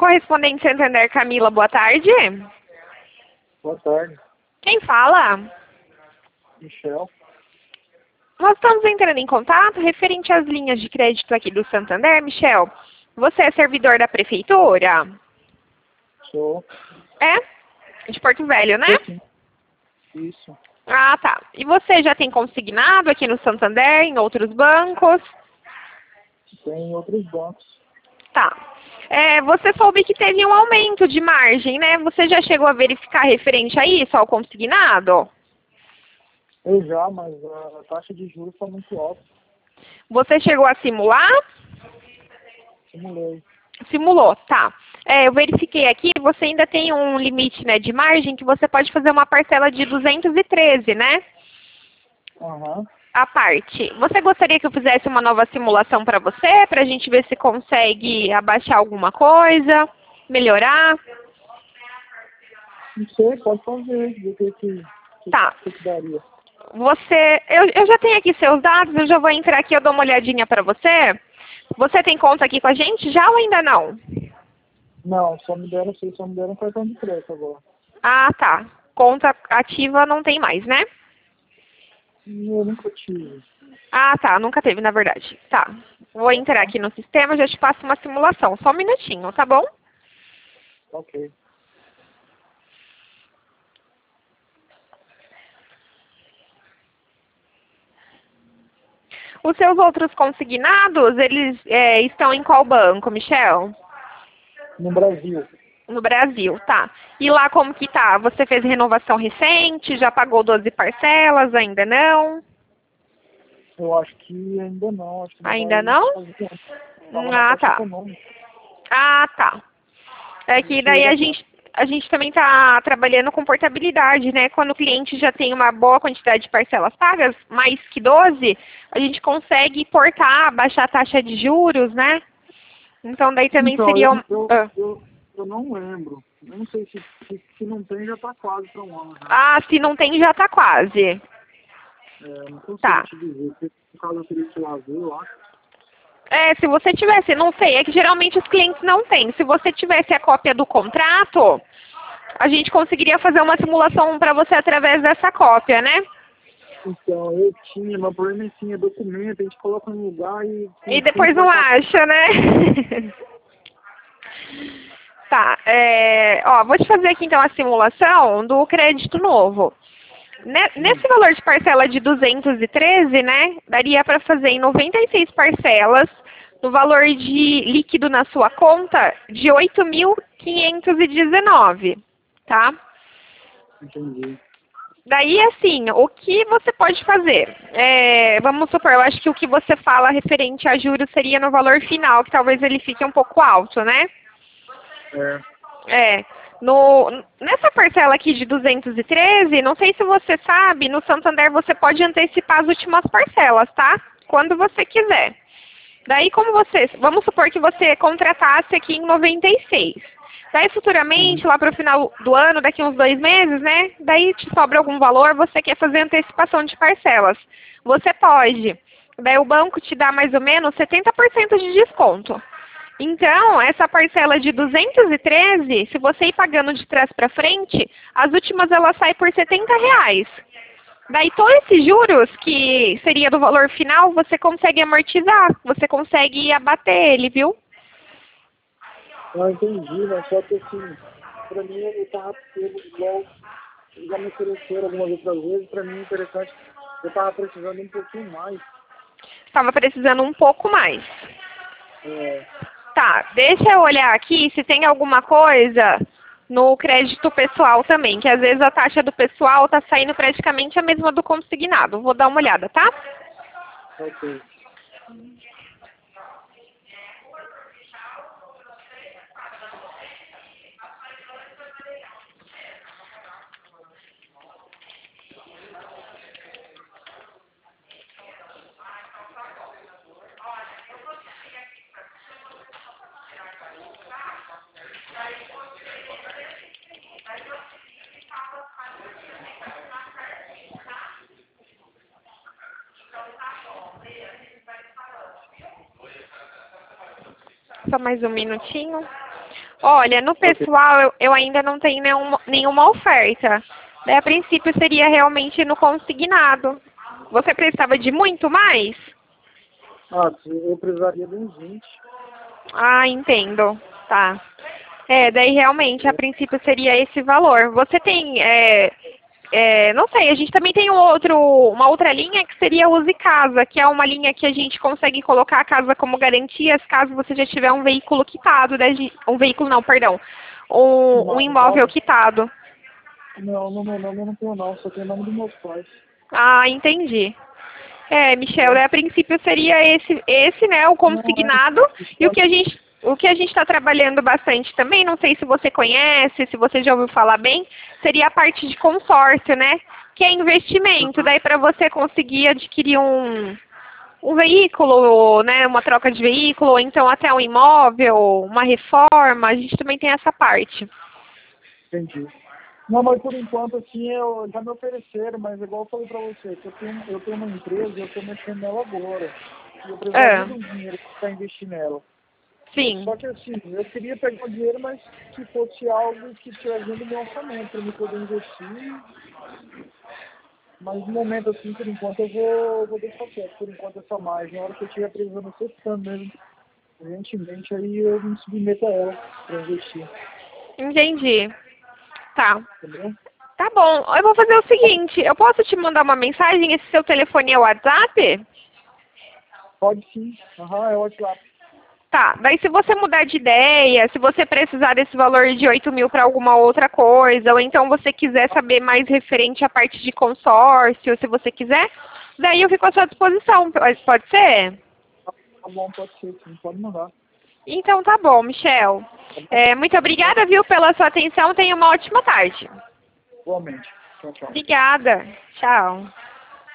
correspondente Santander, Camila, boa tarde. Boa tarde, Quem fala? Michel. Nós estamos entrando em contato referente às linhas de crédito aqui do Santander. Michel, você é servidor da prefeitura? Sou. É? De Porto Velho, né? Sim. Isso. Ah, tá. E você já tem consignado aqui no Santander, em outros bancos? Tem outros bancos. Tá. Você soube que teve um aumento de margem, né? Você já chegou a verificar referente a isso, ao consignado? Eu já, mas a taxa de juros está muito alta. Você chegou a simular? Simulei. Simulou, tá. Eu verifiquei aqui, você ainda tem um limite, né, de margem que você pode fazer uma parcela de 213, né? Aham. A parte. Você gostaria que eu fizesse uma nova simulação para você, para a gente ver se consegue abaixar alguma coisa, melhorar? Não sei, pode fazer. Do Tá. que daria. Eu já tenho aqui seus dados, eu já vou entrar aqui, eu dou uma olhadinha para você. Você tem conta aqui com a gente já ou ainda não? Não, só me deram cartão de crédito agora. Ah, tá. Conta ativa não tem mais, né? Eu nunca tive. Ah, tá. Nunca teve, na verdade. Tá. Vou entrar aqui no sistema, já te passo uma simulação. Só um minutinho, tá bom? Ok. Os seus outros consignados, eles estão em qual banco, Michel? No Brasil, No Brasil, tá. E lá como que tá? Você fez renovação recente? Já pagou 12 parcelas? Ainda não? eu acho que ainda não. Acho que ainda Ainda vai não? fazer. Estava na Ah, taxa tá. econômica. Ah, tá. É que Isso ia daí dar a gente também está trabalhando com portabilidade, né? Quando o cliente já tem uma boa quantidade de parcelas pagas, mais que 12, a gente consegue portar, baixar a taxa de juros, né? Então daí também Então, seria um... Ah, eu não lembro. Eu não sei se não tem, já está quase para um ano já. Ah, se não tem já tá quase. Não consigo Tá. te dizer. Porque, no caso, eu teria que ir lá ver, eu acho. Se você tivesse, não sei, é que geralmente os clientes não têm. Se você tivesse a cópia do contrato, a gente conseguiria fazer uma simulação para você através dessa cópia, né? Então, eu tinha, mas o problema é assim, é documento, a gente coloca no lugar e E o tempo depois vai não passar. acha, né? Tá, vou te fazer aqui então a simulação do crédito novo. Nesse valor de parcela de 213, né, daria para fazer em 96 parcelas, no valor de líquido na sua conta de 8.519, tá? Entendi. Daí, assim, o que você pode fazer? Vamos supor, eu acho que o que você fala referente a juros seria no valor final, que talvez ele fique um pouco alto, né? É. É. Nessa parcela aqui de 213, não sei se você sabe, no Santander você pode antecipar as últimas parcelas, tá? Quando você quiser. Daí, vamos supor que você contratasse aqui em 96. Daí, Uhum. futuramente, lá para o final do ano, daqui uns 2 meses, né? Daí te sobra algum valor, você quer fazer antecipação de parcelas. Você pode. Daí o banco te dá mais ou menos 70% de desconto. Então, essa parcela de 213, se você ir pagando de trás para frente, as últimas ela sai por R$ 70. Daí todos esses juros, que seria do valor final, você consegue amortizar, você consegue abater ele, viu? Eu entendi, mas só que assim, pra mim ele tava igual, já me ofereceram algumas outras vezes, pra mim é interessante, eu tava precisando um pouquinho mais. Estava precisando um pouco mais. É, Tá, deixa eu olhar aqui se tem alguma coisa no crédito pessoal também, que às vezes a taxa do pessoal está saindo praticamente a mesma do consignado. Vou dar uma olhada, tá? ok. Só mais um minutinho. Olha, no Ok. pessoal eu ainda não tenho nenhuma oferta. Daí, a princípio seria realmente no consignado. Você precisava de muito mais? Ah, eu precisaria de uns 20. Ah, entendo. Tá. Daí realmente a princípio seria esse valor. Você tem, não sei, a gente também tem uma outra linha que seria Use Casa, que é uma linha que a gente consegue colocar a casa como garantias caso você já tiver um veículo quitado, um veículo não, perdão, um Não, imóvel quitado. não tenho não, só tenho o nome dos meus pais. Ah, entendi. Michel, Entendeu? a princípio seria esse, né, o Não, consignado, e o que a gente está trabalhando bastante também, não sei se você conhece, se você já ouviu falar bem, seria a parte de consórcio, né, que é investimento, aham, daí para você conseguir adquirir um veículo, né, uma troca de veículo, ou então até um imóvel, uma reforma, a gente também tem essa parte. entendi. Não, mas por enquanto, assim, já me ofereceram, mas igual eu falei pra você, que eu tenho uma empresa e eu estou mexendo nela agora. E eu precisaria É, de um dinheiro para investir nela. sim, Só que assim, eu queria pegar o dinheiro, mas que fosse algo que estivesse dentro do meu orçamento, para eu poder investir. Mas no momento, assim, por enquanto, eu vou deixar quieto. Por enquanto, é só mais. Na hora que eu tiver precisando, eu tô mesmo. Urgentemente, aí eu me submeto a ela para investir. entendi. Tá. Entendeu? Tá bom, eu vou fazer o seguinte, eu posso te mandar uma mensagem, esse seu telefone é o WhatsApp? Pode sim. Aham, é o WhatsApp. Tá, daí se você mudar de ideia, se você precisar desse valor de 8.000 para alguma outra coisa, ou então você quiser saber mais referente à parte de consórcio, se você quiser, daí eu fico à sua disposição, pode ser? Tá bom, pode ser sim. Pode mandar. Então tá bom, Michel. Tá bom? Muito obrigada, viu, pela sua atenção, tenha uma ótima tarde. Igualmente. Tchau, tchau. Obrigada, tchau.